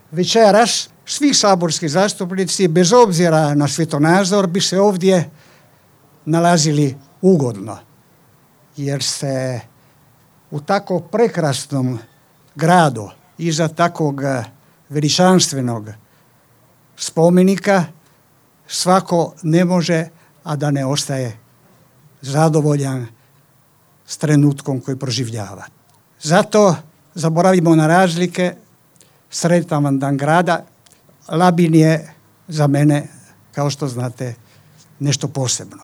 večeras svi saborski zastupnici, bez obzira na svjetonazor, bi se ovdje nalazili ugodno, jer se u tako prekrasnom gradu, iza takvog veličanstvenog spomenika, svako ne može, a da ne ostaje zadovoljan s trenutkom koji proživljava. Zato zaboravimo na razlike, sretan vam dan grada. Labin je za mene, kao što znate, nešto posebno.